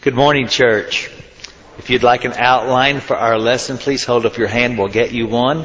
Good morning, church. If you'd like an outline for our lesson, please hold up your hand. We'll get you one.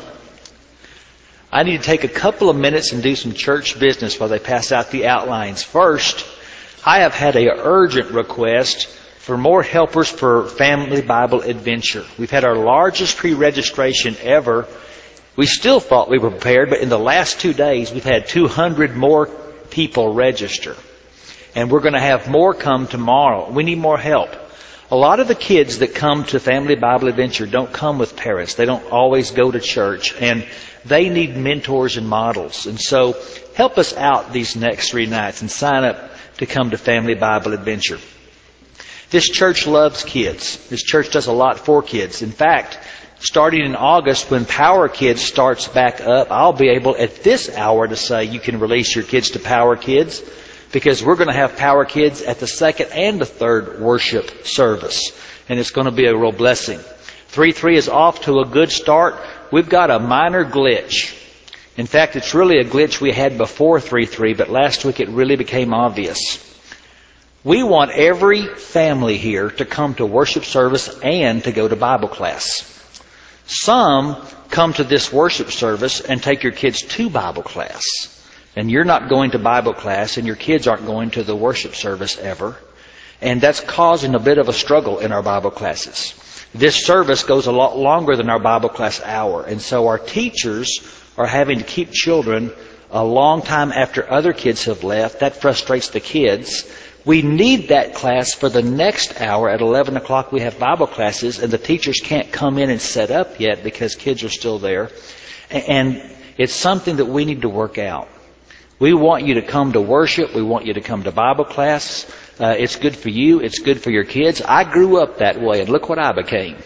I need to take a couple of minutes and do some church business while they pass out the outlines. First, I have had an urgent request for more helpers for Family Bible Adventure. We've had our largest pre-registration ever. We still thought we were prepared, but in the last 2 days, we've had 200 more people register. And we're going to have more come tomorrow. We need more help. A lot of the kids that come to Family Bible Adventure don't come with parents. They don't always go to church. And they need mentors and models. And so help us out these next 3 nights and sign up to come to Family Bible Adventure. This church loves kids. This church does a lot for kids. In fact, starting in August when Power Kids starts back up, I'll be able at this hour to say you can release your kids to Power Kids. Because we're going to have Power Kids at the second and the third worship service. And it's going to be a real blessing. 3-3 is off to a good start. We've got a minor glitch. In fact, it's really a glitch we had before 3-3, but last week it really became obvious. We want every family here to come to worship service and to go to Bible class. Some come to this worship service and take your kids to Bible class. And you're not going to Bible class, and your kids aren't going to the worship service ever. And that's causing a bit of a struggle in our Bible classes. This service goes a lot longer than our Bible class hour. And so our teachers are having to keep children a long time after other kids have left. That frustrates the kids. We need that class for the next hour. At 11 o'clock we have Bible classes, and the teachers can't come in and set up yet because kids are still there. And it's something that we need to work out. We want you to come to worship. We want you to come to Bible class. It's good for you. It's good for your kids. I grew up that way, and look what I became.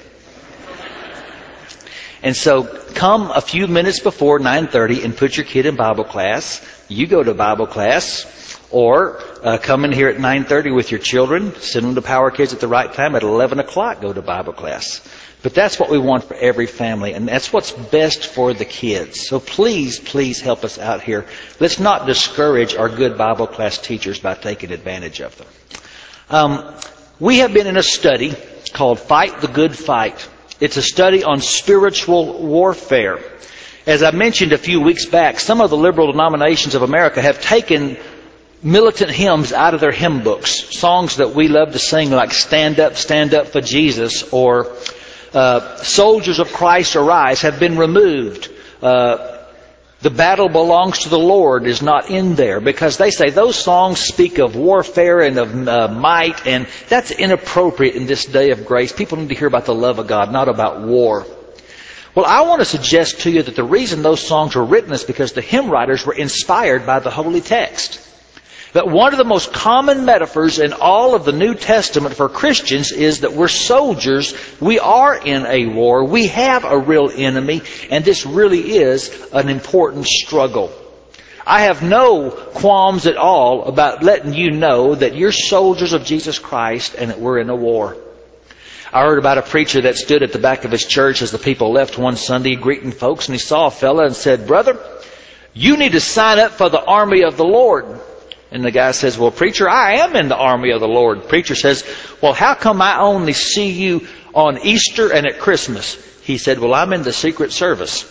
And so come a few minutes before 9:30 and put your kid in Bible class. You go to Bible class. Or come in here at 9:30 with your children. Send them to Power Kids at the right time. At 11 o'clock, go to Bible class. But that's what we want for every family, and that's what's best for the kids. So please help us out here. Let's not discourage our good Bible class teachers by taking advantage of them. We have been in a study called Fight the Good Fight. It's a study on spiritual warfare. As I mentioned a few weeks back, some of the liberal denominations of America have taken militant hymns out of their hymn books. Songs that we love to sing like Stand Up for Jesus or Soldiers of Christ Arise have been removed. The Battle Belongs to the Lord is not in there because they say those songs speak of warfare and of might, and that's inappropriate in this day of grace. People need to hear about the love of God, not about war. Well, I want to suggest to you that the reason those songs were written is because the hymn writers were inspired by the holy text. That one of the most common metaphors in all of the New Testament for Christians is that we're soldiers. We are in a war. We have a real enemy. And this really is an important struggle. I have no qualms at all about letting you know that you're soldiers of Jesus Christ and that we're in a war. I heard about a preacher that stood at the back of his church as the people left one Sunday greeting folks. And he saw a fella and said, "Brother, you need to sign up for the army of the Lord." And the guy says, "Well, preacher, I am in the army of the Lord." Preacher says, "Well, how come I only see you on Easter and at Christmas?" He said, "Well, I'm in the Secret Service."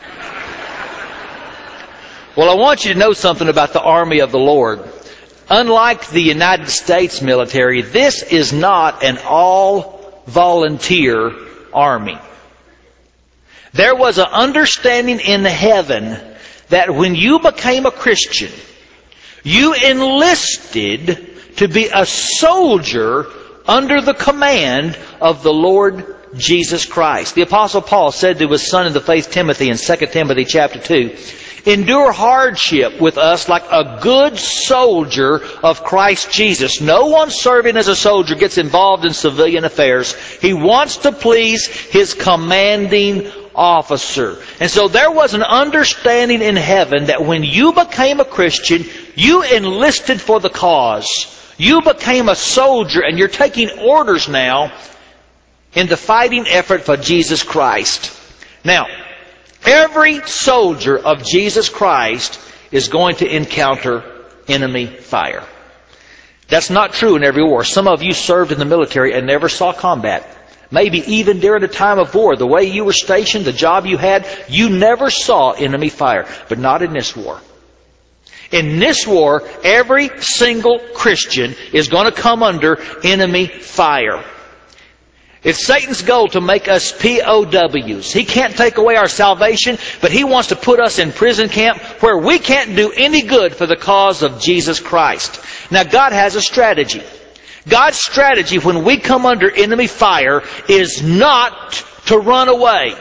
Well, I want you to know something about the army of the Lord. Unlike the United States military, this is not an all-volunteer army. There was an understanding in heaven that when you became a Christian, you enlisted to be a soldier under the command of the Lord Jesus Christ. The Apostle Paul said to his son in the faith Timothy in 2 Timothy chapter 2, "Endure hardship with us like a good soldier of Christ Jesus." No one serving as a soldier gets involved in civilian affairs. He wants to please his commanding officer. And so there was an understanding in heaven that when you became a Christian, you enlisted for the cause. You became a soldier and you're taking orders now in the fighting effort for Jesus Christ. Now, every soldier of Jesus Christ is going to encounter enemy fire. That's not true in every war. Some of you served in the military and never saw combat. Maybe even during a time of war, the way you were stationed, the job you had, you never saw enemy fire. But not in this war. In this war, every single Christian is going to come under enemy fire. It's Satan's goal to make us POWs. He can't take away our salvation, but he wants to put us in prison camp where we can't do any good for the cause of Jesus Christ. Now, God has a strategy. God's strategy when we come under enemy fire is not to run away.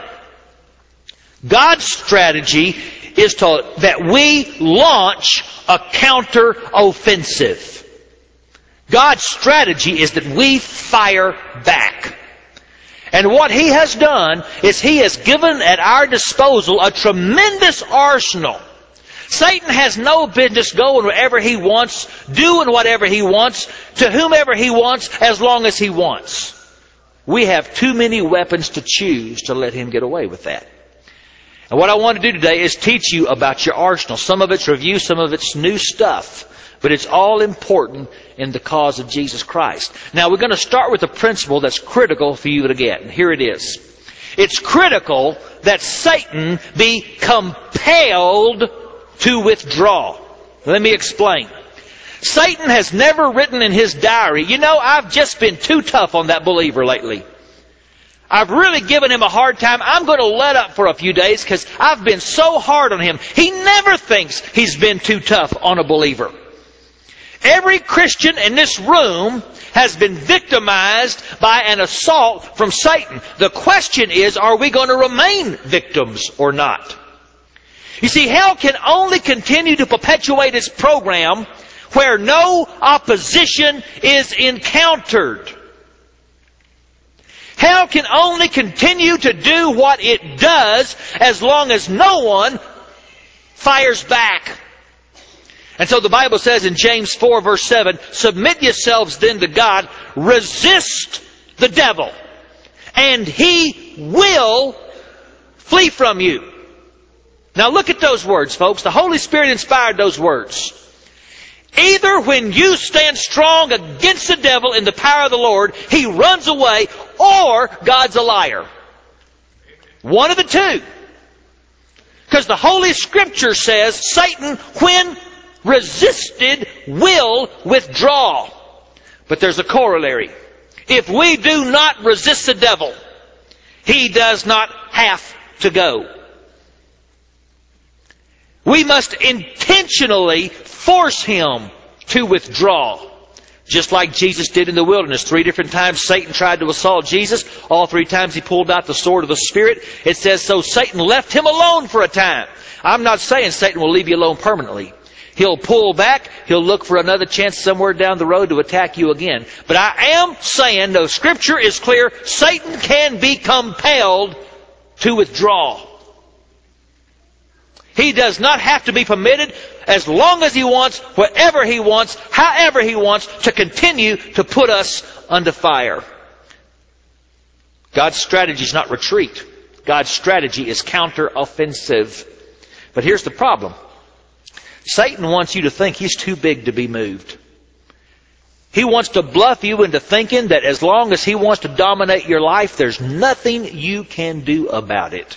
God's strategy is that we launch a counter-offensive. God's strategy is that we fire back. And what He has done is He has given at our disposal a tremendous arsenal. Satan has no business going wherever he wants, doing whatever he wants, to whomever he wants, as long as he wants. We have too many weapons to choose to let him get away with that. And what I want to do today is teach you about your arsenal. Some of it's review, some of it's new stuff. But it's all important in the cause of Jesus Christ. Now we're going to start with a principle that's critical for you to get. And here it is. It's critical that Satan be compelled to withdraw. Let me explain. Satan has never written in his diary, I've just been too tough on that believer lately. I've really given him a hard time. I'm going to let up for a few days because I've been so hard on him. He never thinks he's been too tough on a believer. Every Christian in this room has been victimized by an assault from Satan. The question is, are we going to remain victims or not? You see, hell can only continue to perpetuate its program where no opposition is encountered. Hell can only continue to do what it does as long as no one fires back. And so the Bible says in James 4 verse 7, submit yourselves then to God, resist the devil, and he will flee from you. Now look at those words, folks. The Holy Spirit inspired those words. Either when you stand strong against the devil in the power of the Lord, he runs away, or God's a liar. One of the two. Because the Holy Scripture says Satan, when resisted, will withdraw. But there's a corollary. If we do not resist the devil, he does not have to go. We must intentionally force him to withdraw. Just like Jesus did in the wilderness. 3 different times Satan tried to assault Jesus. All 3 times he pulled out the sword of the Spirit. It says, so Satan left him alone for a time. I'm not saying Satan will leave you alone permanently. He'll pull back. He'll look for another chance somewhere down the road to attack you again. But I am saying, the Scripture is clear, Satan can be compelled to withdraw. He does not have to be permitted, as long as he wants, wherever he wants, however he wants, to continue to put us under fire. God's strategy is not retreat. God's strategy is counter-offensive. But here's the problem. Satan wants you to think he's too big to be moved. He wants to bluff you into thinking that as long as he wants to dominate your life, there's nothing you can do about it.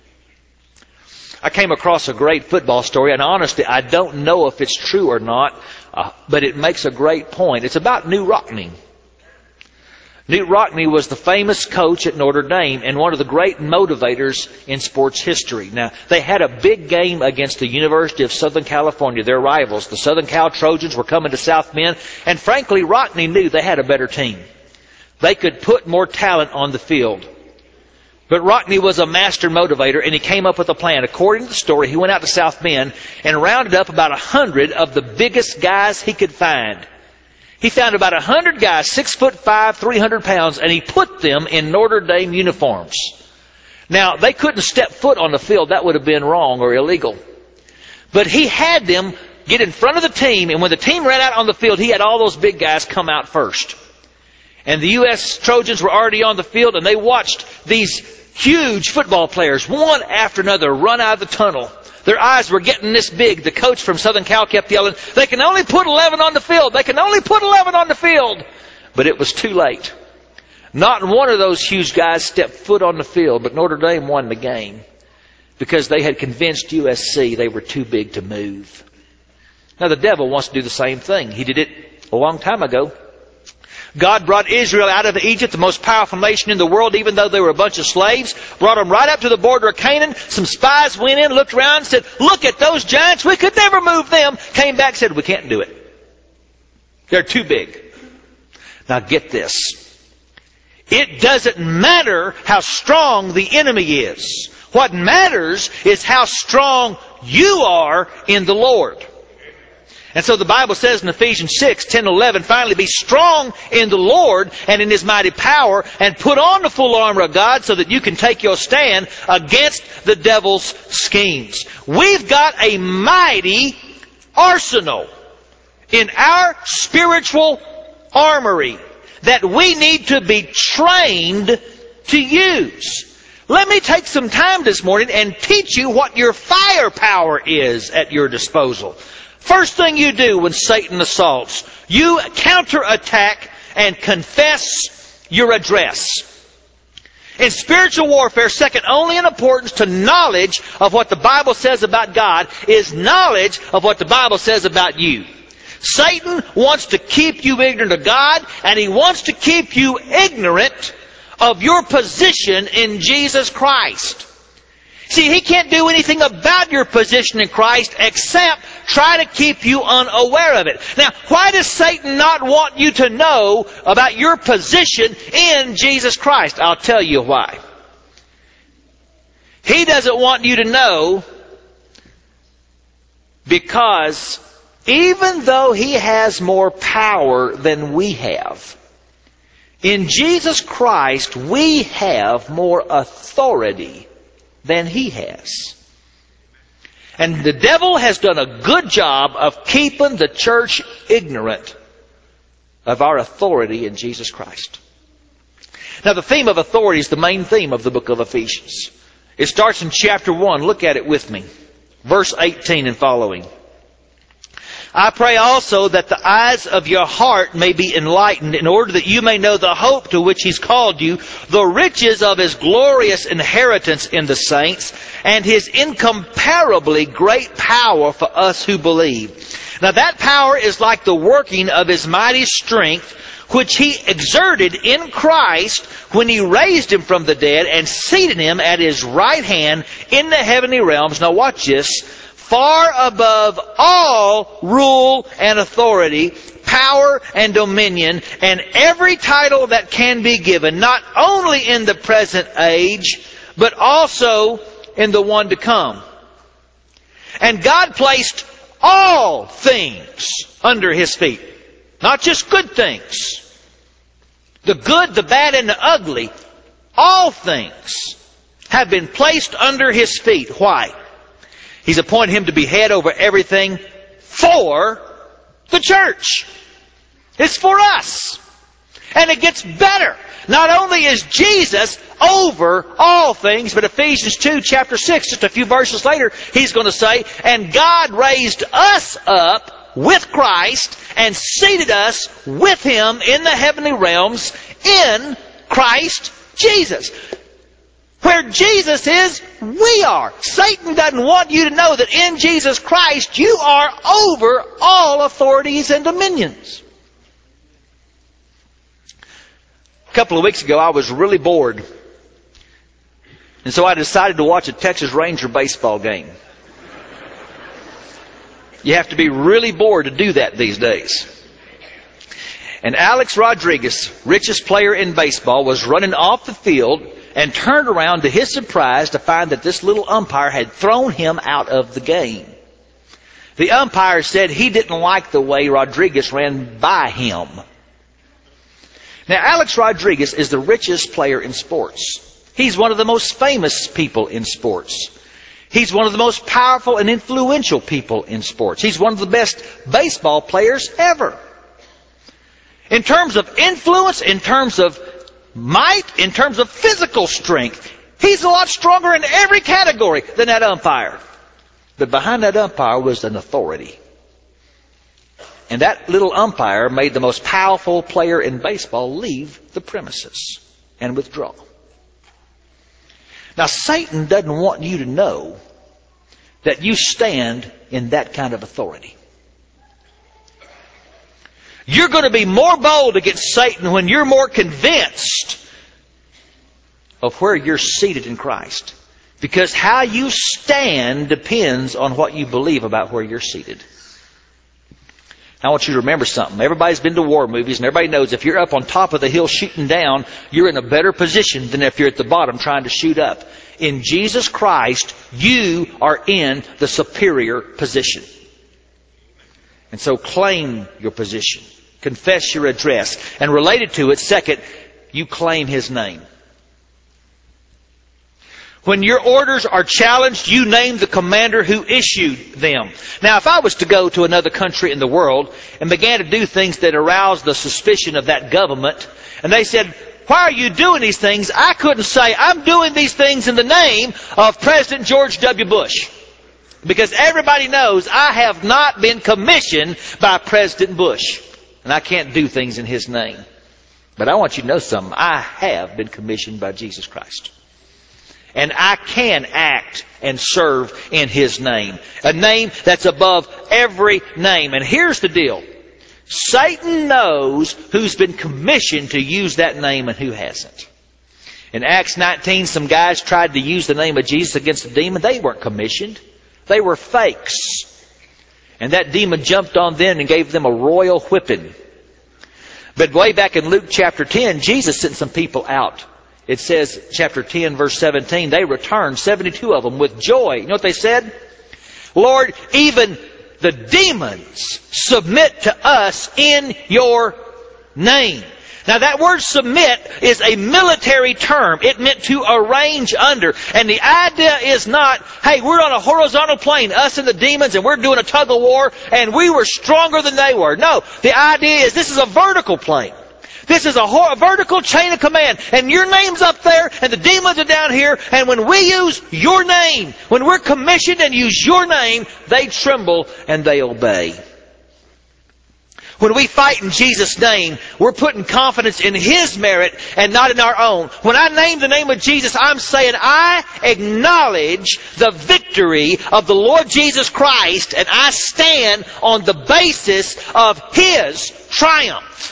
I came across a great football story, and honestly, I don't know if it's true or not, but it makes a great point. It's about Knute Rockne. Knute Rockne was the famous coach at Notre Dame and one of the great motivators in sports history. Now, they had a big game against the University of Southern California, their rivals. The Southern Cal Trojans were coming to South Bend, and frankly, Rockne knew they had a better team. They could put more talent on the field. But Rockne was a master motivator, and he came up with a plan. According to the story, he went out to South Bend and rounded up about 100 of the biggest guys he could find. He found about 100 guys, 6'5", 300 pounds, and he put them in Notre Dame uniforms. Now, they couldn't step foot on the field. That would have been wrong or illegal. But he had them get in front of the team, and when the team ran out on the field, he had all those big guys come out first. And the U.S. Trojans were already on the field, and they watched these huge football players, one after another, run out of the tunnel. Their eyes were getting this big. The coach from Southern Cal kept yelling, they can only put 11 on the field. They can only put 11 on the field. But it was too late. Not one of those huge guys stepped foot on the field, but Notre Dame won the game because they had convinced USC they were too big to move. Now the devil wants to do the same thing. He did it a long time ago. God brought Israel out of Egypt, the most powerful nation in the world, even though they were a bunch of slaves. Brought them right up to the border of Canaan. Some spies went in, looked around, and said, look at those giants. We could never move them. Came back, said, we can't do it. They're too big. Now get this. It doesn't matter how strong the enemy is. What matters is how strong you are in the Lord. And so the Bible says in Ephesians 6:10-11, finally be strong in the Lord and in His mighty power, and put on the full armor of God so that you can take your stand against the devil's schemes. We've got a mighty arsenal in our spiritual armory that we need to be trained to use. Let me take some time this morning and teach you what your firepower is at your disposal. First thing you do when Satan assaults, you counterattack and confess your address. In spiritual warfare, second only in importance to knowledge of what the Bible says about God is knowledge of what the Bible says about you. Satan wants to keep you ignorant of God, and he wants to keep you ignorant of your position in Jesus Christ. See, he can't do anything about your position in Christ except try to keep you unaware of it. Now, why does Satan not want you to know about your position in Jesus Christ? I'll tell you why. He doesn't want you to know because even though he has more power than we have, in Jesus Christ we have more authority than he has. And the devil has done a good job of keeping the church ignorant of our authority in Jesus Christ. Now the theme of authority is the main theme of the book of Ephesians. It starts in chapter 1. Look at it with me. Verse 18 and following. I pray also that the eyes of your heart may be enlightened, in order that you may know the hope to which He's called you, the riches of His glorious inheritance in the saints, and His incomparably great power for us who believe. Now that power is like the working of His mighty strength, which He exerted in Christ when He raised Him from the dead and seated Him at His right hand in the heavenly realms. Now watch this. Far above all rule and authority, power and dominion, and every title that can be given, not only in the present age, but also in the one to come. And God placed all things under His feet. Not just good things. The good, the bad, and the ugly. All things have been placed under His feet. Why? He's appointed Him to be head over everything for the church. It's for us. And it gets better. Not only is Jesus over all things, but Ephesians 2, chapter 6, just a few verses later, He's going to say, and God raised us up with Christ and seated us with Him in the heavenly realms in Christ Jesus. Where Jesus is, we are. Satan doesn't want you to know that in Jesus Christ you are over all authorities and dominions. A couple of weeks ago I was really bored. And so I decided to watch a Texas Ranger baseball game. You have to be really bored to do that these days. And Alex Rodriguez, richest player in baseball, was running off the field and turned around to his surprise to find that this little umpire had thrown him out of the game. The umpire said he didn't like the way Rodriguez ran by him. Now, Alex Rodriguez is the richest player in sports. He's one of the most famous people in sports. He's one of the most powerful and influential people in sports. He's one of the best baseball players ever. In terms of influence, in terms of might, in terms of physical strength, he's a lot stronger in every category than that umpire. But behind that umpire was an authority. And that little umpire made the most powerful player in baseball leave the premises and withdraw. Now, Satan doesn't want you to know that you stand in that kind of authority. You're going to be more bold against Satan when you're more convinced of where you're seated in Christ. Because how you stand depends on what you believe about where you're seated. I want you to remember something. Everybody's been to war movies, and everybody knows if you're up on top of the hill shooting down, you're in a better position than if you're at the bottom trying to shoot up. In Jesus Christ, you are in the superior position. And so claim your position. Confess your address. And related to it, second, you claim His name. When your orders are challenged, you name the commander who issued them. Now, if I was to go to another country in the world and began to do things that aroused the suspicion of that government, and they said, why are you doing these things? I couldn't say, I'm doing these things in the name of President George W. Bush. Because everybody knows I have not been commissioned by President Bush. And I can't do things in his name. But I want you to know something. I have been commissioned by Jesus Christ. And I can act and serve in His name. A name that's above every name. And here's the deal. Satan knows who's been commissioned to use that name and who hasn't. In Acts 19, some guys tried to use the name of Jesus against a demon. They weren't commissioned. They were fakes. And that demon jumped on them and gave them a royal whipping. But way back in Luke chapter 10, Jesus sent some people out. It says, chapter 10, verse 17, they returned, 72 of them, with joy. You know what they said? Lord, even the demons submit to us in your name. Now that word submit is a military term. It meant to arrange under. And the idea is not, hey, we're on a horizontal plane, us and the demons, and we're doing a tug of war, and we were stronger than they were. No, the idea is this is a vertical plane. This is a vertical chain of command. And your name's up there, and the demons are down here, and when we use your name, when we're commissioned and use your name, they tremble and they obey. When we fight in Jesus' name, we're putting confidence in His merit and not in our own. When I name the name of Jesus, I'm saying I acknowledge the victory of the Lord Jesus Christ, and I stand on the basis of His triumph.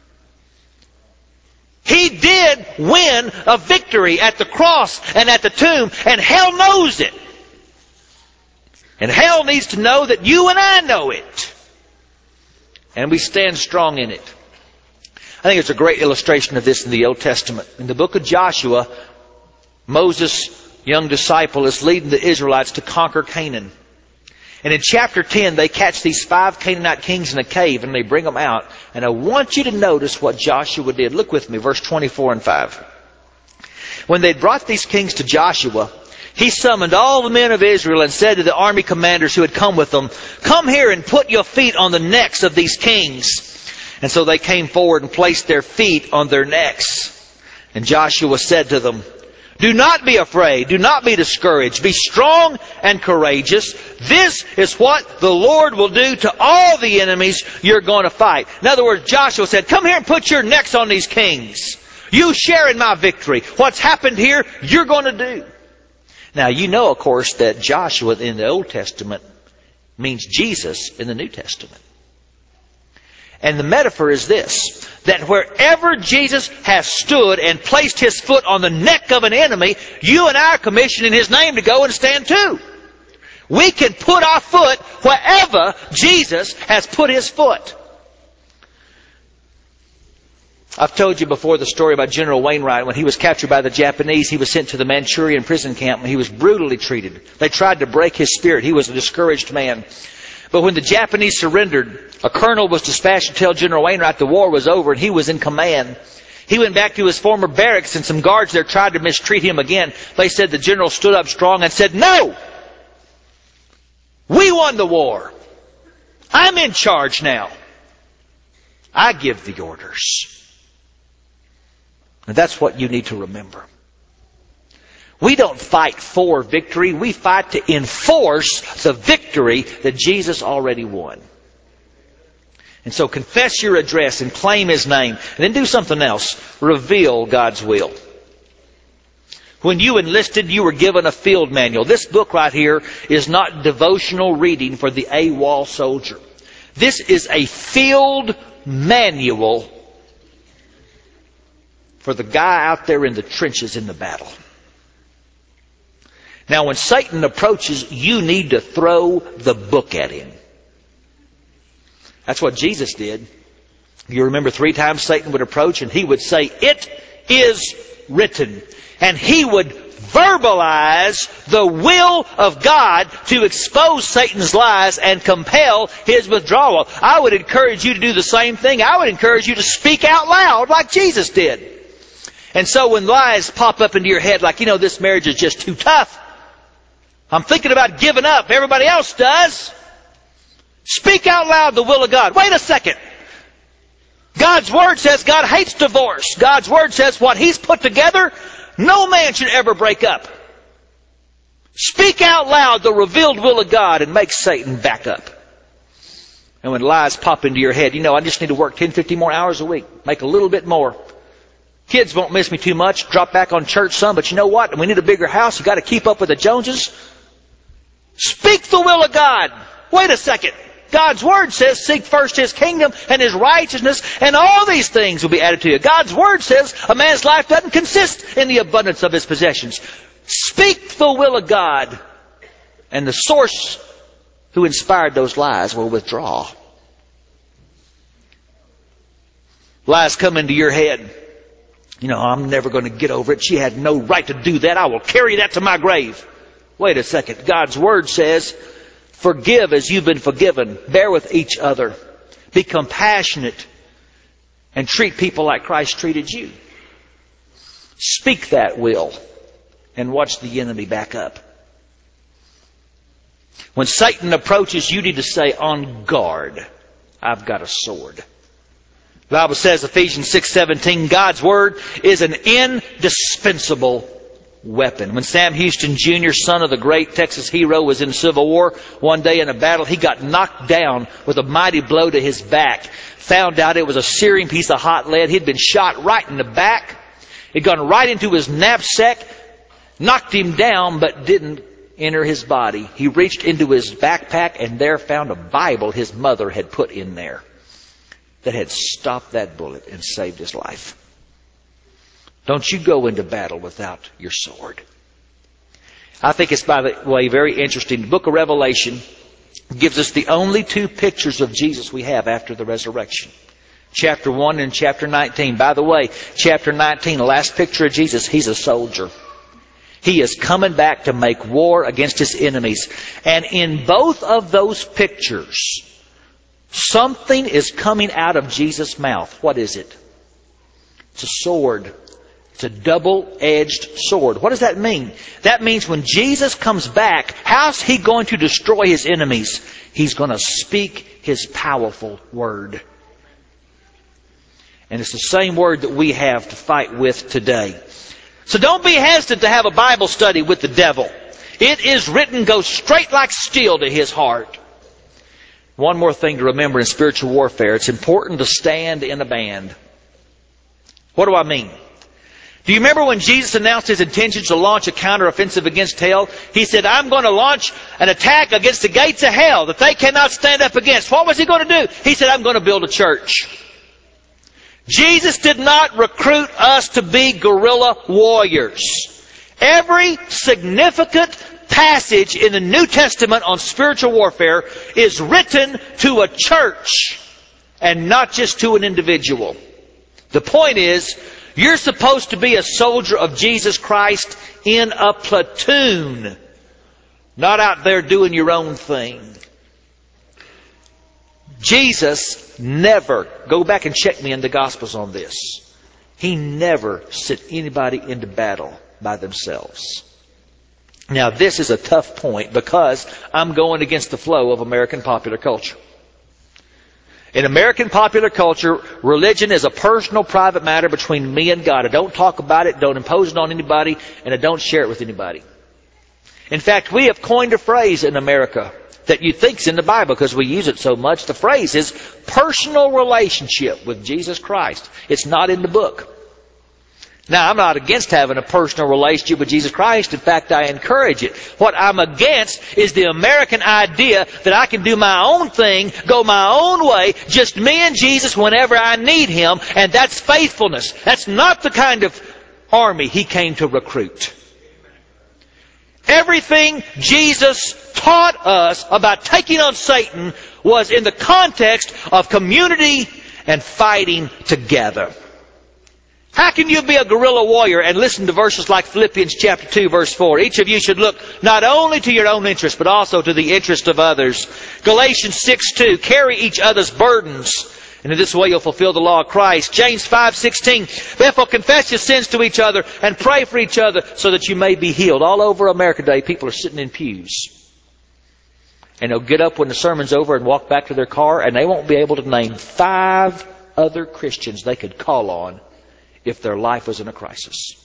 He did win a victory at the cross and at the tomb, and hell knows it. And hell needs to know that you and I know it. And we stand strong in it. I think it's a great illustration of this in the Old Testament. In the book of Joshua, Moses' young disciple is leading the Israelites to conquer Canaan. And in chapter 10, they catch these 5 Canaanite kings in a cave and they bring them out. And I want you to notice what Joshua did. Look with me, verse 24 and 5. When they brought these kings to Joshua, he summoned all the men of Israel and said to the army commanders who had come with them, come here and put your feet on the necks of these kings. And so they came forward and placed their feet on their necks. And Joshua said to them, do not be afraid. Do not be discouraged. Be strong and courageous. This is what the Lord will do to all the enemies you're going to fight. In other words, Joshua said, come here and put your necks on these kings. You share in my victory. What's happened here, you're going to do. Now, you know, of course, that Joshua in the Old Testament means Jesus in the New Testament. And the metaphor is this, that wherever Jesus has stood and placed His foot on the neck of an enemy, you and I are commissioned in His name to go and stand too. We can put our foot wherever Jesus has put His foot. I've told you before the story about General Wainwright. When he was captured by the Japanese, he was sent to the Manchurian prison camp and he was brutally treated. They tried to break his spirit. He was a discouraged man. But when the Japanese surrendered, a colonel was dispatched to tell General Wainwright the war was over and he was in command. He went back to his former barracks and some guards there tried to mistreat him again. They said the general stood up strong and said, no! We won the war. I'm in charge now. I give the orders. And that's what you need to remember. We don't fight for victory. We fight to enforce the victory that Jesus already won. And so confess your address and claim His name. And then do something else. Reveal God's will. When you enlisted, you were given a field manual. This book right here is not devotional reading for the AWOL soldier. This is a field manual for the guy out there in the trenches in the battle. Now, when Satan approaches, you need to throw the book at him. That's what Jesus did. You remember 3 times Satan would approach and he would say, "It is written." And he would verbalize the will of God to expose Satan's lies and compel his withdrawal. I would encourage you to do the same thing. I would encourage you to speak out loud like Jesus did. And so when lies pop up into your head like, this marriage is just too tough. I'm thinking about giving up. Everybody else does. Speak out loud the will of God. Wait a second. God's Word says God hates divorce. God's Word says what He's put together, no man should ever break up. Speak out loud the revealed will of God and make Satan back up. And when lies pop into your head, I just need to work 10, 50 more hours a week. Make a little bit more. Kids won't miss me too much. Drop back on church some. But you know what? We need a bigger house. You've got to keep up with the Joneses. Speak the will of God. Wait a second. God's Word says, seek first His kingdom and His righteousness, and all these things will be added to you. God's Word says a man's life doesn't consist in the abundance of his possessions. Speak the will of God, and the source who inspired those lies will withdraw. Lies come into your head. I'm never going to get over it. She had no right to do that. I will carry that to my grave. Wait a second. God's Word says, forgive as you've been forgiven. Bear with each other. Be compassionate. And treat people like Christ treated you. Speak that will. And watch the enemy back up. When Satan approaches, you need to say, on guard. I've got a sword. The Bible says, Ephesians 6:17, God's Word is an indispensable weapon. When Sam Houston Jr., son of the great Texas hero, was in the Civil War, one day in a battle, he got knocked down with a mighty blow to his back. Found out it was a searing piece of hot lead. He'd been shot right in the back. It'd gone right into his knapsack, knocked him down, but didn't enter his body. He reached into his backpack and there found a Bible his mother had put in there that had stopped that bullet and saved his life. Don't you go into battle without your sword. I think it's, by the way, very interesting. The book of Revelation gives us the only 2 pictures of Jesus we have after the resurrection. Chapter 1 and chapter 19. By the way, chapter 19, the last picture of Jesus, He's a soldier. He is coming back to make war against His enemies. And in both of those pictures, something is coming out of Jesus' mouth. What is it? It's a sword. It's a double-edged sword. What does that mean? That means when Jesus comes back, how's He going to destroy His enemies? He's going to speak His powerful word. And it's the same word that we have to fight with today. So don't be hesitant to have a Bible study with the devil. It is written, go straight like steel to his heart. One more thing to remember in spiritual warfare. It's important to stand in a band. What do I mean? Do you remember when Jesus announced His intentions to launch a counteroffensive against hell? He said, I'm going to launch an attack against the gates of hell that they cannot stand up against. What was He going to do? He said, I'm going to build a church. Jesus did not recruit us to be guerrilla warriors. Every significant passage in the New Testament on spiritual warfare is written to a church and not just to an individual. The point is, you're supposed to be a soldier of Jesus Christ in a platoon, not out there doing your own thing. Jesus never, go back and check me in the Gospels on this, He never sent anybody into battle by themselves. Now this is a tough point because I'm going against the flow of American popular culture. In American popular culture, religion is a personal, private matter between me and God. I don't talk about it, don't impose it on anybody, and I don't share it with anybody. In fact, we have coined a phrase in America that you think's in the Bible because we use it so much. The phrase is personal relationship with Jesus Christ. It's not in the book. Now, I'm not against having a personal relationship with Jesus Christ. In fact, I encourage it. What I'm against is the American idea that I can do my own thing, go my own way, just me and Jesus whenever I need Him, and that's faithfulness. That's not the kind of army He came to recruit. Everything Jesus taught us about taking on Satan was in the context of community and fighting together. How can you be a guerrilla warrior and listen to verses like Philippians chapter 2 verse 4? Each of you should look not only to your own interest, but also to the interest of others. Galatians 6:2, carry each other's burdens, and in this way you'll fulfill the law of Christ. James 5:16, therefore confess your sins to each other and pray for each other so that you may be healed. All over America today, people are sitting in pews. And they'll get up when the sermon's over and walk back to their car, and they won't be able to name 5 other Christians they could call on if their life was in a crisis.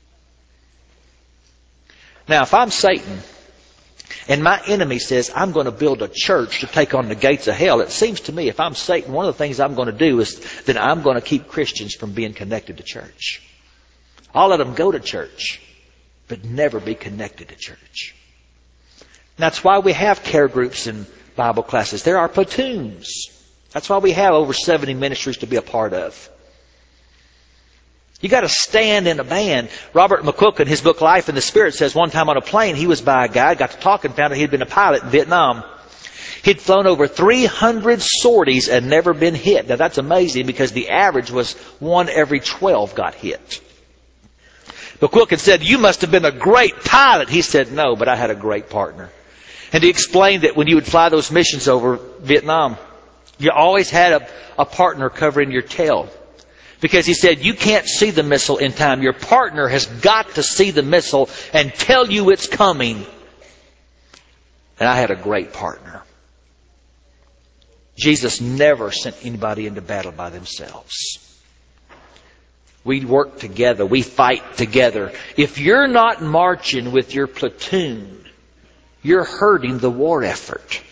Now, if I'm Satan and my enemy says, I'm going to build a church to take on the gates of hell, it seems to me if I'm Satan, one of the things I'm going to do is that I'm going to keep Christians from being connected to church. I'll let them go to church, but never be connected to church. And that's why we have care groups and Bible classes. There are platoons. That's why we have over 70 ministries to be a part of. You got to stand in a band. Robert McCook in his book Life in the Spirit says one time on a plane he was by a guy, got to talking, found out he'd been a pilot in Vietnam. He'd flown over 300 sorties and never been hit. Now that's amazing because the average was 1 every 12 got hit. McCook had said, you must have been a great pilot. He said, no, but I had a great partner. And he explained that when you would fly those missions over Vietnam, you always had a partner covering your tail. Because he said, you can't see the missile in time. Your partner has got to see the missile and tell you it's coming. And I had a great partner. Jesus never sent anybody into battle by themselves. We work together. We fight together. If you're not marching with your platoon, you're hurting the war effort.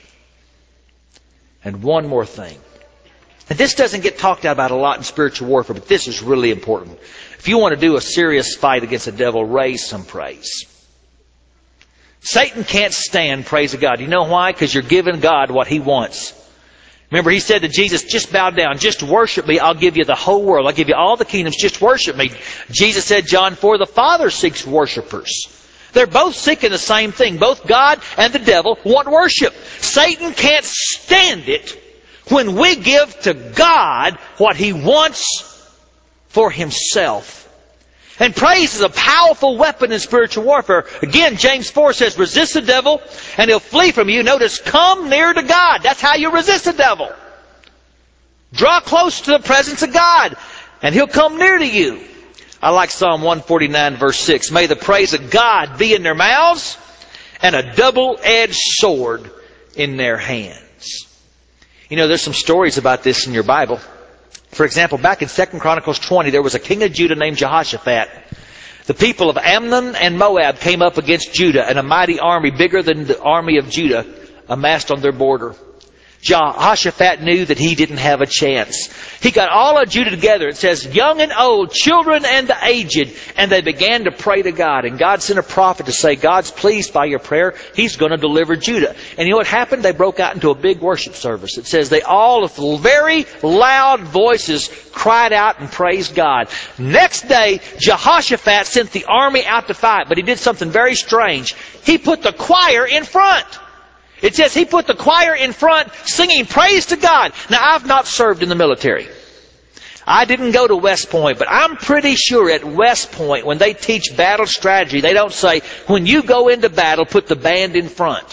And one more thing. And this doesn't get talked about a lot in spiritual warfare, but this is really important. If you want to do a serious fight against the devil, raise some praise. Satan can't stand praise of God. You know why? Because you're giving God what He wants. Remember, He said to Jesus, just bow down, just worship me, I'll give you the whole world. I'll give you all the kingdoms, just worship me. Jesus said, John 4, the Father seeks worshipers. They're both seeking the same thing. Both God and the devil want worship. Satan can't stand it when we give to God what He wants for Himself. And praise is a powerful weapon in spiritual warfare. Again, James 4 says, resist the devil and he'll flee from you. Notice, come near to God. That's how you resist the devil. Draw close to the presence of God and He'll come near to you. I like Psalm 149 verse 6. May the praise of God be in their mouths and a double-edged sword in their hands. You know, there's some stories about this in your Bible. For example, back in 2 Chronicles 20, there was a king of Judah named Jehoshaphat. The people of Ammon and Moab came up against Judah, and a mighty army bigger than the army of Judah amassed on their border. Jehoshaphat knew that he didn't have a chance. He got all of Judah together. It says, young and old, children and the aged. And they began to pray to God. And God sent a prophet to say, God's pleased by your prayer. He's going to deliver Judah. And you know what happened? They broke out into a big worship service. It says they all, with very loud voices, cried out and praised God. Next day, Jehoshaphat sent the army out to fight. But he did something very strange. He put the choir in front. It says he put the choir in front singing praise to God. Now, I've not served in the military. I didn't go to West Point, but I'm pretty sure at West Point, when they teach battle strategy, they don't say, when you go into battle, put the band in front.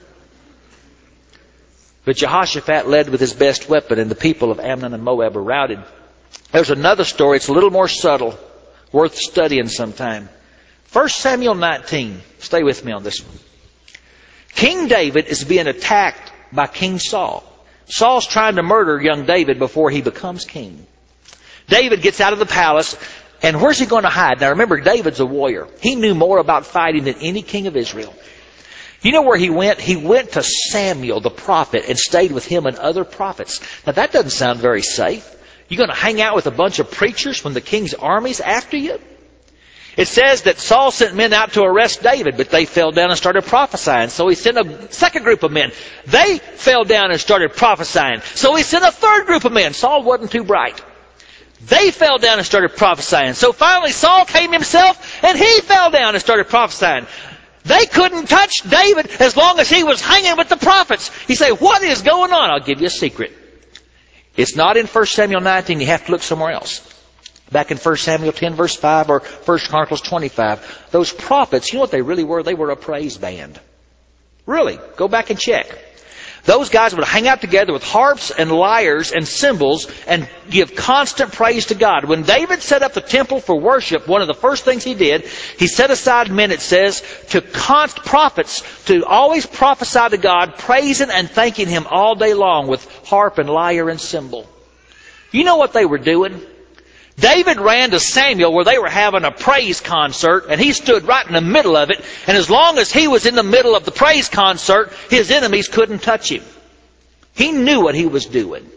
But Jehoshaphat led with his best weapon, and the people of Ammon and Moab were routed. There's another story. It's a little more subtle, worth studying sometime. 1 Samuel 19. Stay with me on this one. King David is being attacked by King Saul. Saul's trying to murder young David before he becomes king. David gets out of the palace, and where's he going to hide? Now remember, David's a warrior. He knew more about fighting than any king of Israel. You know where he went? He went to Samuel, the prophet, and stayed with him and other prophets. Now that doesn't sound very safe. You're going to hang out with a bunch of preachers when the king's army's after you? It says that Saul sent men out to arrest David, but they fell down and started prophesying. So he sent a second group of men. They fell down and started prophesying. So he sent a third group of men. Saul wasn't too bright. They fell down and started prophesying. So finally Saul came himself and he fell down and started prophesying. They couldn't touch David as long as he was hanging with the prophets. You say, what is going on? I'll give you a secret. It's not in 1 Samuel 19. You have to look somewhere else. Back in 1 Samuel 10 verse 5 or 1 Chronicles 25. Those prophets, you know what they really were? They were a praise band. Really. Go back and check. Those guys would hang out together with harps and lyres and cymbals and give constant praise to God. When David set up the temple for worship, one of the first things he did, he set aside men, it says, prophets, to always prophesy to God, praising and thanking Him all day long with harp and lyre and cymbal. You know what they were doing? David ran to Samuel where they were having a praise concert, and he stood right in the middle of it. And as long as he was in the middle of the praise concert, his enemies couldn't touch him. He knew what he was doing.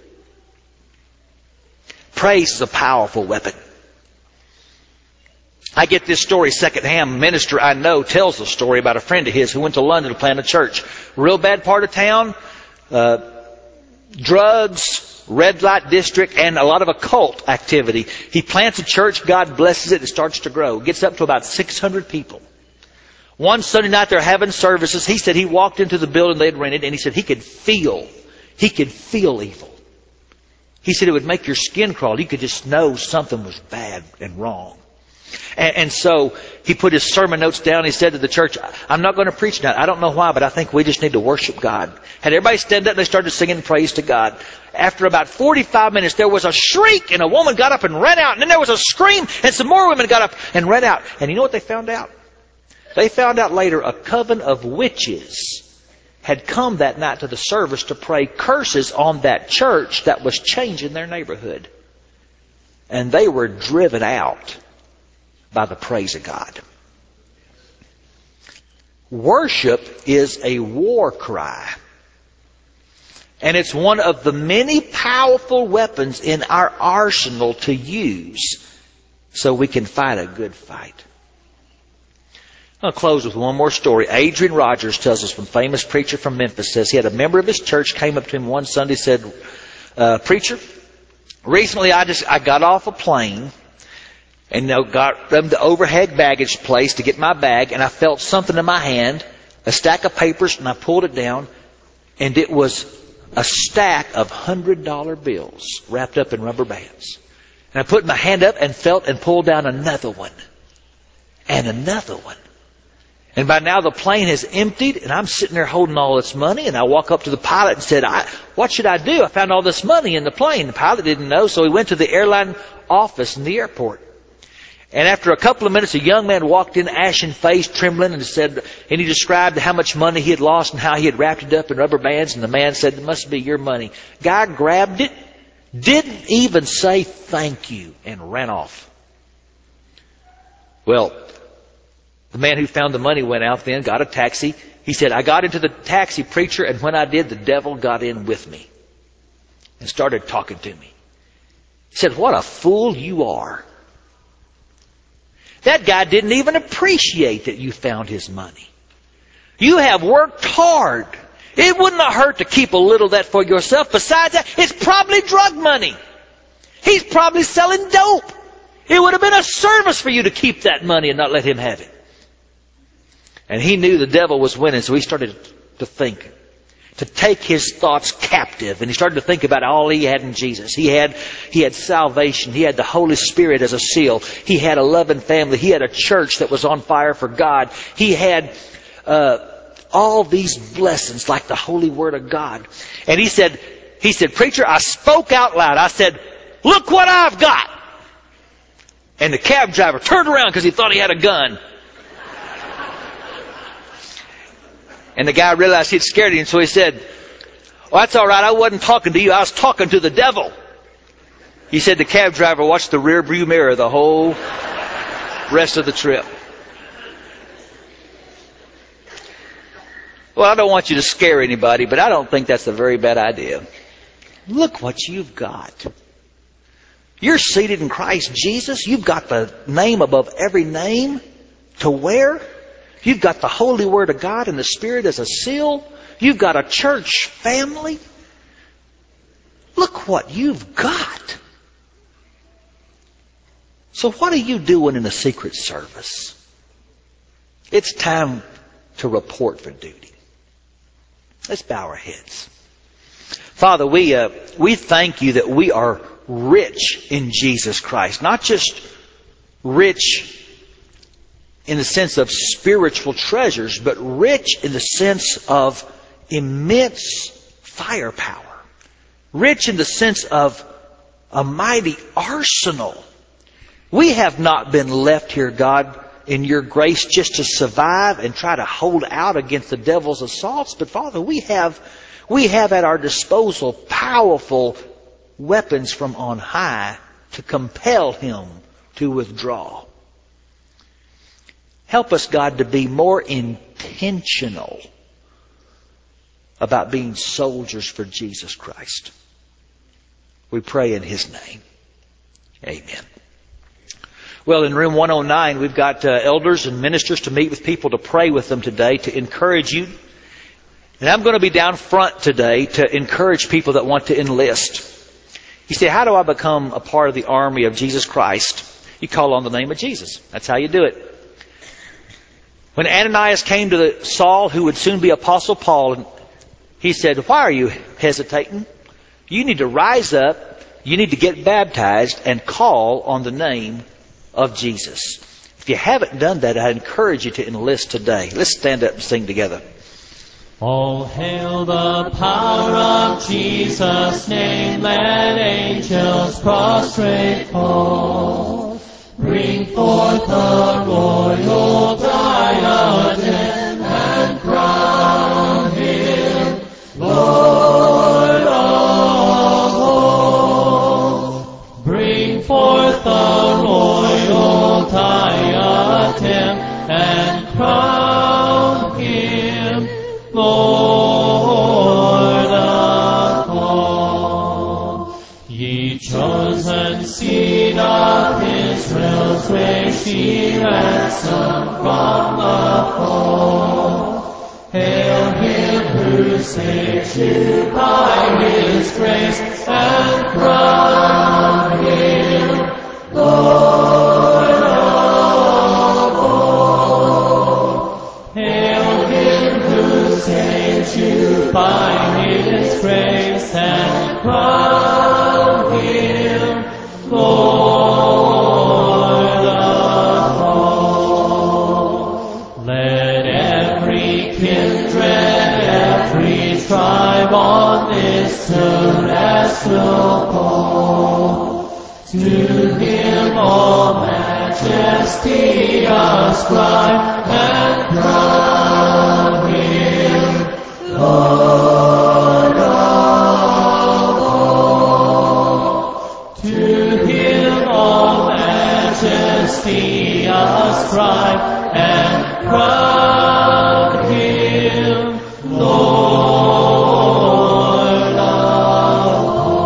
Praise is a powerful weapon. I get this story secondhand. A minister I know tells the story about a friend of his who went to London to plant a church. Real bad part of town. Drugs, red light district, and a lot of occult activity. He plants a church, God blesses it, it starts to grow. It gets up to about 600 people. One Sunday night they're having services. He said he walked into the building they'd rented, and he said he could feel evil. He said it would make your skin crawl. You could just know something was bad and wrong. And so he put his sermon notes down. He said to the church, I'm not going to preach tonight. I don't know why, but I think we just need to worship God. Had everybody stand up and they started singing praise to God. After about 45 minutes, there was a shriek and a woman got up and ran out. And then there was a scream and some more women got up and ran out. And you know what they found out? They found out later a coven of witches had come that night to the service to pray curses on that church that was changing their neighborhood. And they were driven out by the praise of God. Worship is a war cry. And it's one of the many powerful weapons in our arsenal to use so we can fight a good fight. I'll close with one more story. Adrian Rogers tells us, from famous preacher from Memphis, says he had a member of his church came up to him one Sunday and said, Preacher, recently I got off a plane and got from the overhead baggage place to get my bag, and I felt something in my hand, a stack of papers, and I pulled it down, and it was a stack of $100 bills wrapped up in rubber bands. And I put my hand up and felt and pulled down another one, and another one. And by now the plane has emptied, and I'm sitting there holding all this money, and I walk up to the pilot and said, what should I do? I found all this money in the plane. The pilot didn't know, so he went to the airline office in the airport. And after a couple of minutes, a young man walked in, ashen-faced, trembling, and he described how much money he had lost and how he had wrapped it up in rubber bands. And the man said, it must be your money. Guy grabbed it, didn't even say thank you, and ran off. Well, the man who found the money went out then, got a taxi. He said, I got into the taxi, preacher, and when I did, the devil got in with me and started talking to me. He said, what a fool you are. That guy didn't even appreciate that you found his money. You have worked hard. It wouldn't have hurt to keep a little of that for yourself. Besides that, it's probably drug money. He's probably selling dope. It would have been a service for you to keep that money and not let him have it. And he knew the devil was winning, so he started to think, to take his thoughts captive. And he started to think about all he had in Jesus. He had salvation. He had the Holy Spirit as a seal. He had a loving family. He had a church that was on fire for God. He had all these blessings like the Holy Word of God. And he said, preacher, I spoke out loud. I said, look what I've got. And the cab driver turned around because he thought he had a gun. And the guy realized he'd scared him, so he said, "Well, that's all right. I wasn't talking to you. I was talking to the devil." He said the cab driver watched the rear view mirror the whole rest of the trip. Well, I don't want you to scare anybody, but I don't think that's a very bad idea. Look what you've got. You're seated in Christ Jesus. You've got the name above every name to wear. You've got the Holy Word of God and the Spirit as a seal. You've got a church family. Look what you've got. So what are you doing in the Secret Service? It's time to report for duty. Let's bow our heads. Father, we thank you that we are rich in Jesus Christ. Not just rich in the sense of spiritual treasures, but rich in the sense of immense firepower. Rich in the sense of a mighty arsenal. We have not been left here, God, in your grace just to survive and try to hold out against the devil's assaults. But Father, we have at our disposal powerful weapons from on high to compel him to withdraw. Help us, God, to be more intentional about being soldiers for Jesus Christ. We pray in His name. Amen. Well, in room 109, we've got elders and ministers to meet with people to pray with them today, to encourage you. And I'm going to be down front today to encourage people that want to enlist. You say, how do I become a part of the army of Jesus Christ? You call on the name of Jesus. That's how you do it. When Ananias came to Saul, who would soon be Apostle Paul, he said, why are you hesitating? You need to rise up, you need to get baptized, and call on the name of Jesus. If you haven't done that, I encourage you to enlist today. Let's stand up and sing together. All hail the power of Jesus' name, let angels prostrate fall. Bring forth the royal diadem and crown him Lord of all. Bring forth the royal diadem and crown him Lord of all. Ye chosen seed of Israel's race, ye ransom from the foe. Hail him who saves you by his grace, and crown him Lord of all. Hail him who saves you by his grace, and crown him Lord of all. Let every kindred, every tribe on this terrestrial pole, to him all majesty ascribe, and crown him Lord of all. To him all majesty ascribe, and crown him Lord of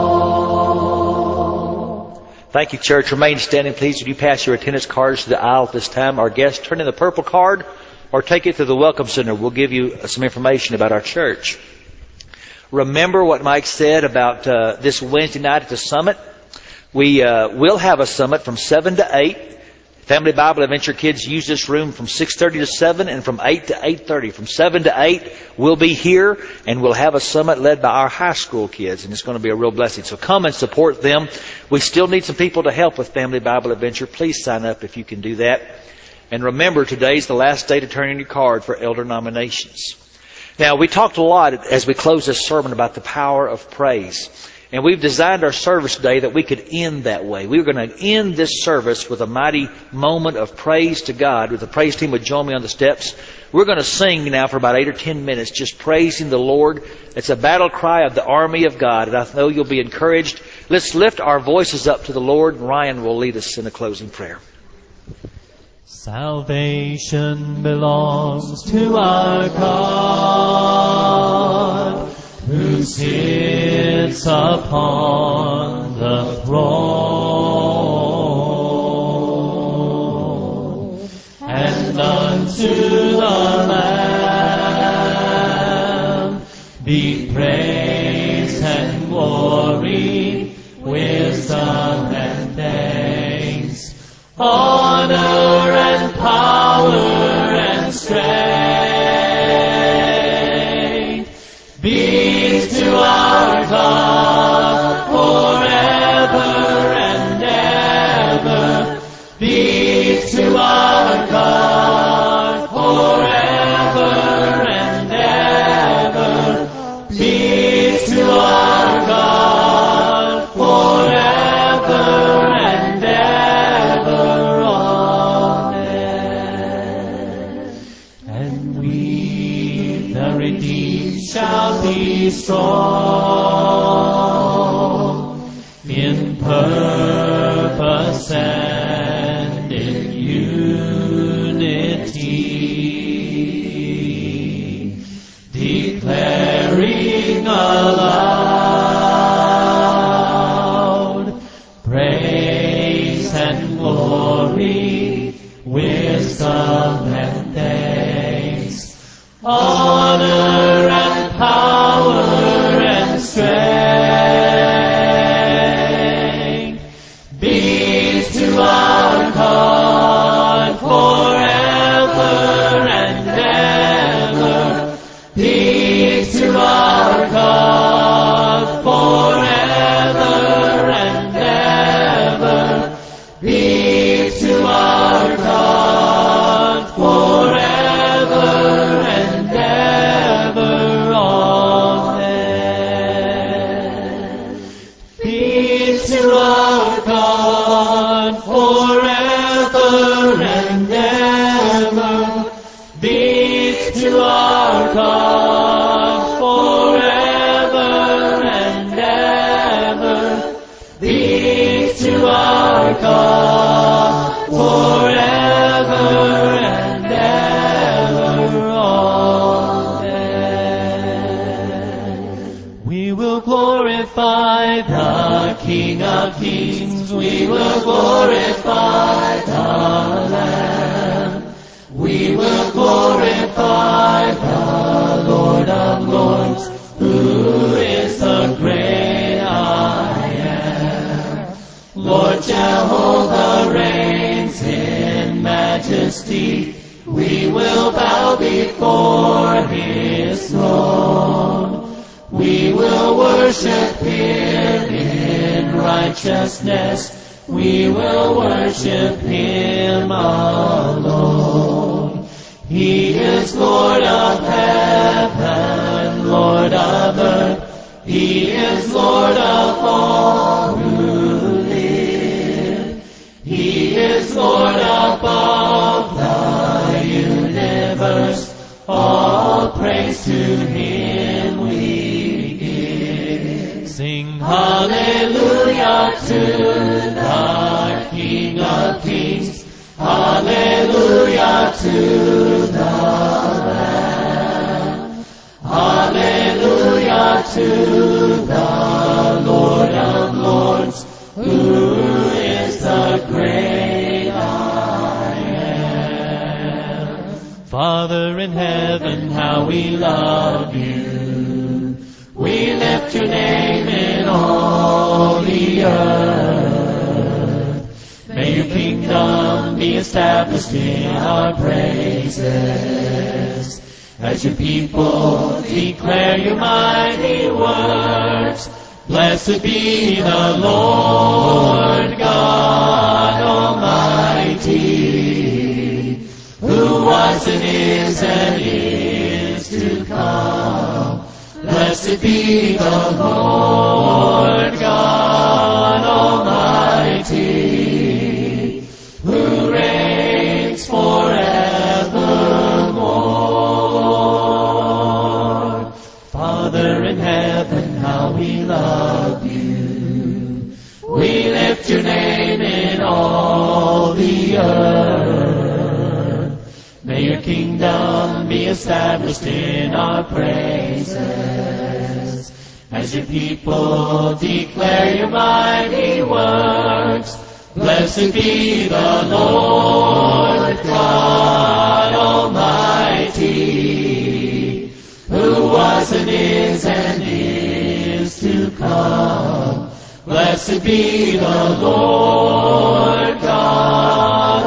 all. Thank you, church. Remain standing, please. Would you pass your attendance cards to the aisle at this time? Our guests, turn in the purple card or take it to the Welcome Center. We'll give you some information about our church. Remember what Mike said about this Wednesday night at the Summit. We will have a summit from 7 to 8. Family Bible Adventure kids use this room from 6:30 to 7 and from 8 to 8:30. From 7 to 8, we'll be here and we'll have a summit led by our high school kids, and it's going to be a real blessing. So come and support them. We still need some people to help with Family Bible Adventure. Please sign up if you can do that. And remember, today's the last day to turn in your card for elder nominations. Now, we talked a lot as we closed this sermon about the power of praise. And we've designed our service today that we could end that way. We're going to end this service with a mighty moment of praise to God. With the praise team would join me on the steps. We're going to sing now for about 8 or 10 minutes, just praising the Lord. It's a battle cry of the army of God, and I know you'll be encouraged. Let's lift our voices up to the Lord, and Ryan will lead us in a closing prayer. Salvation belongs to our God, who sits upon the throne, and unto the Lamb be praise and glory, wisdom and thanks, honor and power and strength be to our God forever and ever. Be to our God forever and ever. Be to our God forever and ever. Amen. And we, the redeemed, shall be strong in purpose and in unity, declaring aloud praise and glory, wisdom and thanks, honor and power and strength be to our God forever and ever. Be to our God forever and ever. Be to our God forever and ever. Amen. Be to our God forever and ever. Be to our God forever and ever. Be to our God forever and ever. Amen. We will glorify the King of Kings. We will glorify the Lamb. We will glorify the Lord of Lords, who is the great I am. Lord Jehovah reigns in majesty. We will bow before His throne. We will worship Him in righteousness. We will worship Him alone. He is Lord of heaven, Lord of earth. He is Lord of all who live. He is Lord above the universe. All praise to Him we give. Sing hallelujah to the King of Kings. Hallelujah to the Lamb. Hallelujah to the Lord of Lords, who is the great I am. Father in heaven, how we love you. We lift your name in all the earth. May your kingdom be established in our praises, as your people declare your mighty works. Blessed be the Lord God Almighty, who was and is to come. Blessed Blessed be the Lord God Almighty, who reigns forevermore. Father in heaven, how we love you. We lift your name in all the earth. May your kingdom be established in our praises, as your people declare your mighty works. Blessed be the Lord God Almighty, who was and is to come. Blessed be the Lord God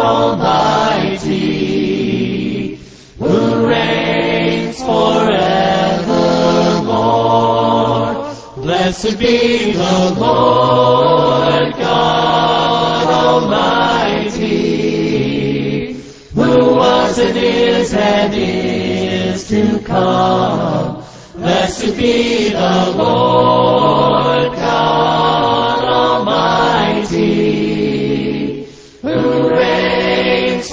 Almighty, who reigns forevermore. Blessed be the Lord God Almighty, who was and is to come. Blessed be the Lord God Almighty, who reigns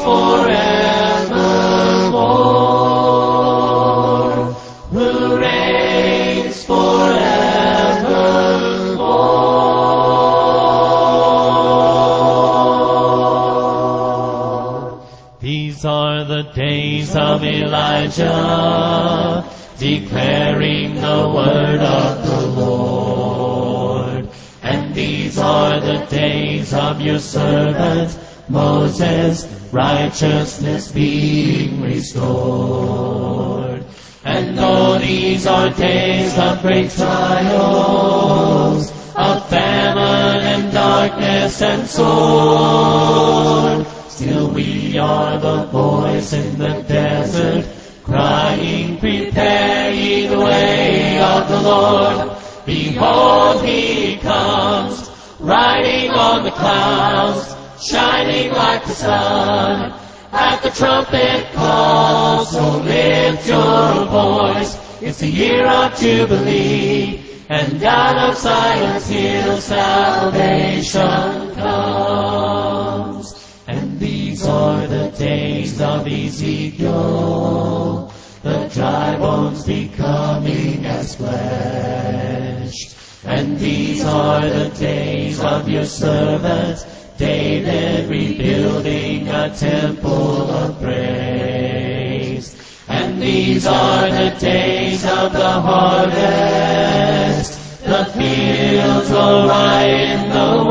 forevermore. Who reigns forevermore. These are the days of Elijah, declaring the word of the Lord. And these are the days of your servant Moses, righteousness being restored. And though these are days of great trials, of famine and darkness and sword, still we are the voice in the desert, crying, prepare ye the way of the Lord. Behold, he comes, riding on the clouds, shining like the sun. At the trumpet call, so lift your voice. It's the year of Jubilee, and out of Zion's hill salvation comes. And these are the days of Ezekiel, the dry bones becoming as flesh. And these are the days of your servant David, rebuilding a temple of praise. And these are the days of the harvest, the fields will riot in the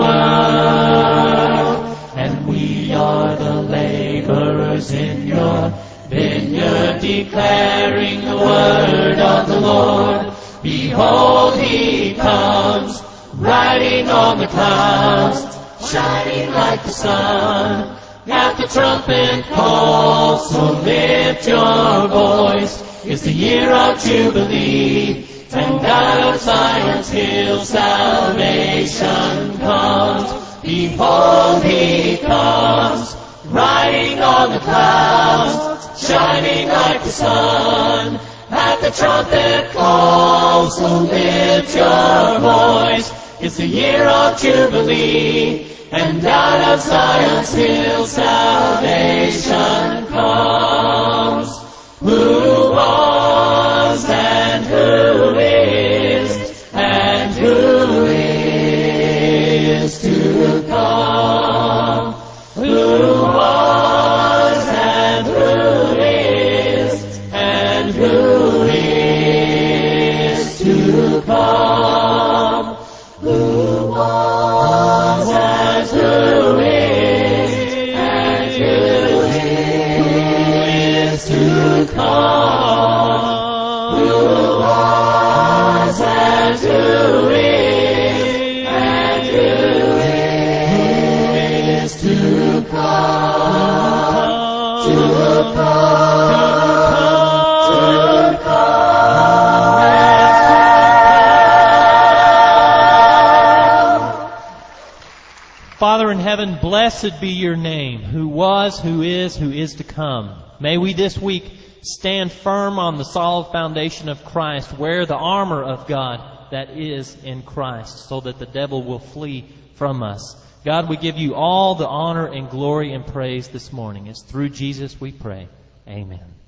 world. And we are the laborers in your vineyard, declaring the word of the Lord. Behold, he comes, riding on the clouds, shining like the sun. At the trumpet call, so lift your voice. It's the year of Jubilee, and out of Zion's hill salvation comes. Behold, he comes, riding on the clouds, shining like the sun. At the trumpet call, so lift your voice. It's the year of Jubilee, and out of Zion's hill salvation comes. Who was and who is to come. Who was and who is to come. Who was and who is to come. Who was and who is to come. To come. Father in heaven, blessed be your name, who was, who is to come. May we this week stand firm on the solid foundation of Christ. Wear the armor of God that is in Christ, so that the devil will flee from us. God, we give you all the honor and glory and praise this morning. It's through Jesus we pray. Amen.